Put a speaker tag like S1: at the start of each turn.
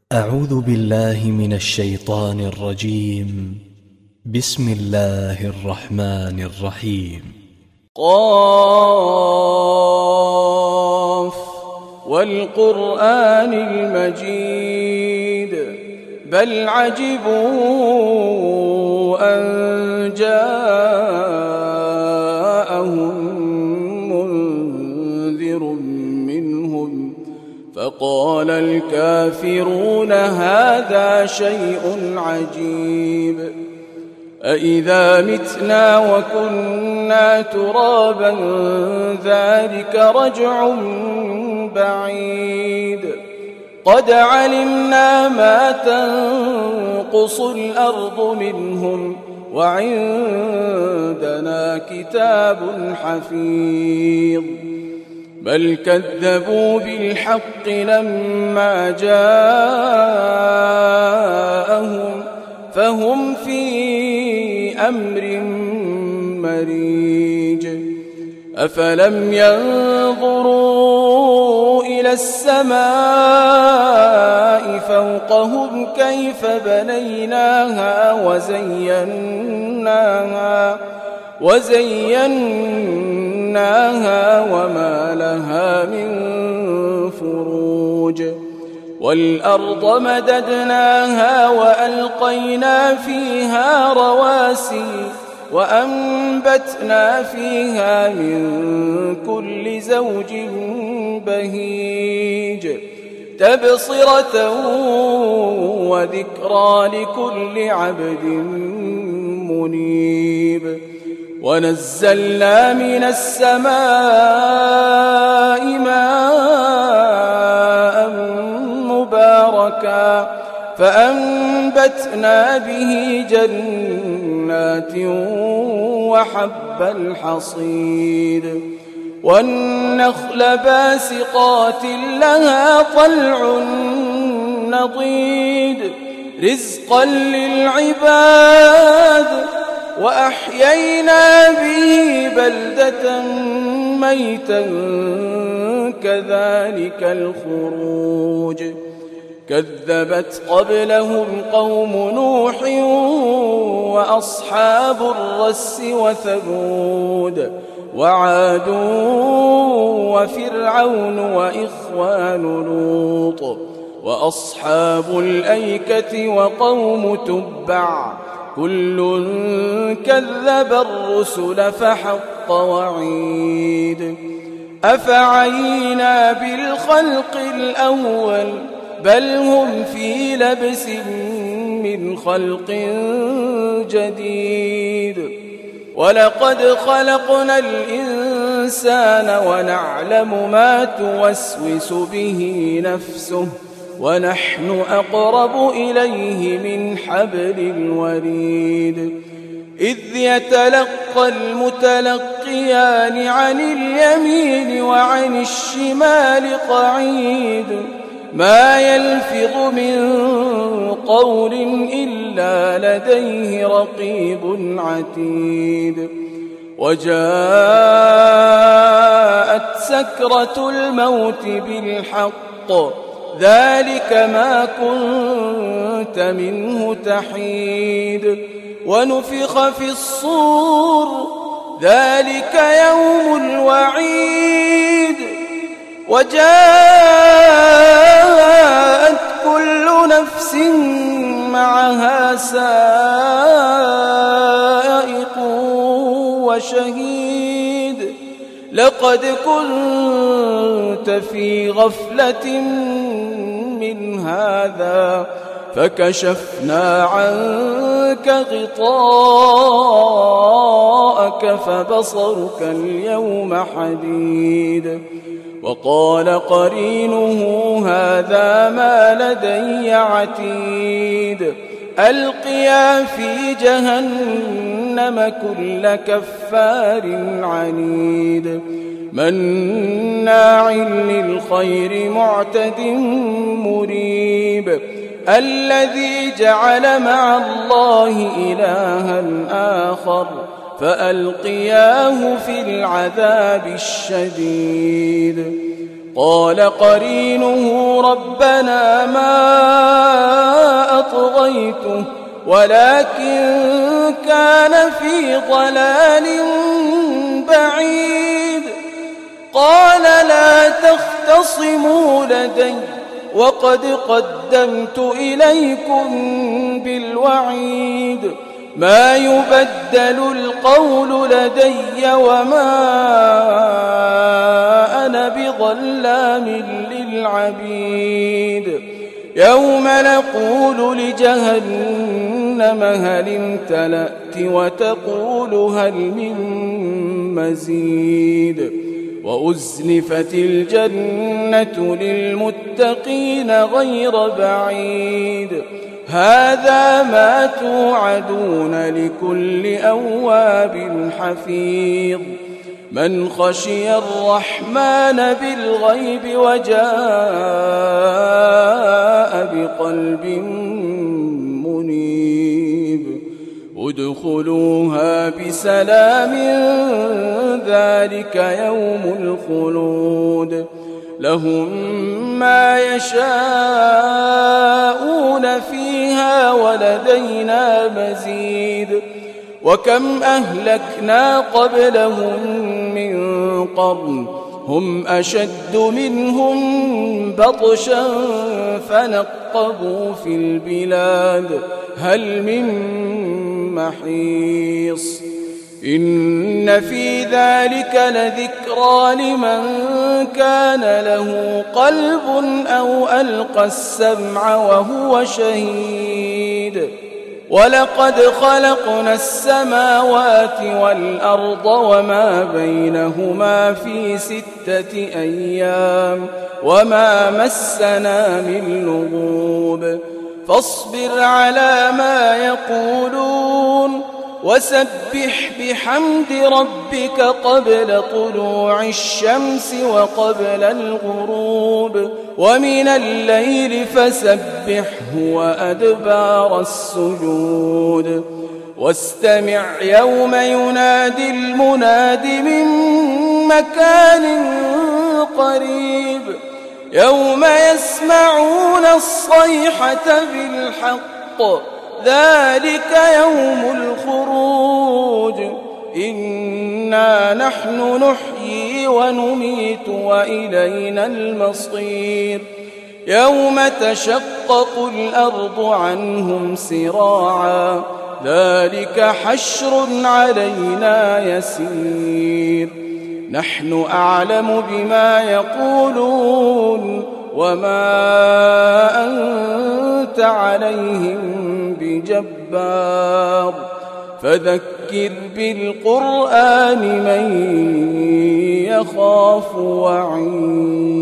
S1: أعوذ بالله من الشيطان الرجيم. بسم الله الرحمن الرحيم.
S2: قاف والقرآن المجيد بل عجبوا أن جاءهم منذر منهم فقال الكافرون هذا شيء عجيب أإذا متنا وكنا ترابا ذلك رجع بعيد قد علمنا ما تنقص الأرض منهم وعندنا كتاب حفيظ بل كذبوا بالحق لما جاءهم فهم في أمر مريج أفلم ينظروا إلى السماء فوقهم كيف بنيناها وزيناها وما لها من فروج والأرض مددناها وألقينا فيها رواسي وأنبتنا فيها من كل زوج بهيج تبصرة وذكرى لكل عبد منيب ونزلنا من السماء ماء مباركا فأنبتنا به جنات وحب الحصيد والنخل باسقات لها طلع نضيد رزقا للعباد وأحيينا به بلدة ميتا كذلك الخروج كذبت قبلهم قوم نوح وأصحاب الرس وثمود وعاد وفرعون وإخوان لوط وأصحاب الأيكة وقوم تبع كل كذب الرسل فحق وعيد أفعينا بالخلق الأول بل هم في لبس من خلق جديد ولقد خلقنا الإنسان ونعلم ما توسوس به نفسه ونحن أقرب إليه من حبل الوريد إذ يتلقى المتلقيان عن اليمين وعن الشمال قعيد ما يلفظ من قول إلا لديه رقيب عتيد وجاءت سكرة الموت بالحق ذلك ما كنت منه تحيد ونفخ في الصور ذلك يوم الوعيد وجاءت كل نفس معها سائق وشهيد لقد كنت في غفلة من هذا فكشفنا عنك غطاءك فبصرك اليوم حديد وقال قرينه هذا ما لدي عتيد ألقيا في جهنم كل كفار عنيد مناع للخير معتد مريب الذي جعل مع الله إلها آخر فألقياه في العذاب الشديد قال قرينه ربنا ما رأيته ولكن كان في ضلال بعيد. قال لا تختصموا لدي وقد قدمت إليكم بالوعيد. ما يبدل القول لدي وما أنا بظلام للعبيد. يوم نقول لجهنم هل امتلأت وتقول هل من مزيد. وأزلفت الجنة للمتقين غير بعيد. هذا ما توعدون لكل أواب حفيظ. من خشي الرحمن بالغيب وجاء بقلب منيب. ادخلوها بسلام ذلك يوم الخلود. لهم ما يشاءون فيها ولدينا مزيد. وكم أهلكنا قبلهم من قرن هم أشد منهم بطشا فنقبوا في البلاد هل من محيص. إن في ذلك لذكرى لمن كان له قلب أو ألقى السمع وهو شهيد. ولقد خلقنا السماوات والأرض وما بينهما في 6 أيام وما مسنا من لغوب. فاصبر على ما يقولون وسبح بحمد ربك قبل طلوع الشمس وقبل الغروب ومن الليل فسبحه وأدبار السجود. واستمع يوم ينادي المناد من مكان قريب. يوم يسمعون الصيحة بالحق ذلك يوم الخروج. إنا نحن نحيي ونميت وإلينا المصير. يوم تشقق الأرض عنهم سراعا ذلك حشر علينا يسير. نحن أعلم بما يقولون وما أنت عليهم بجبار. فذكر بالقرآن من يخاف وعيد.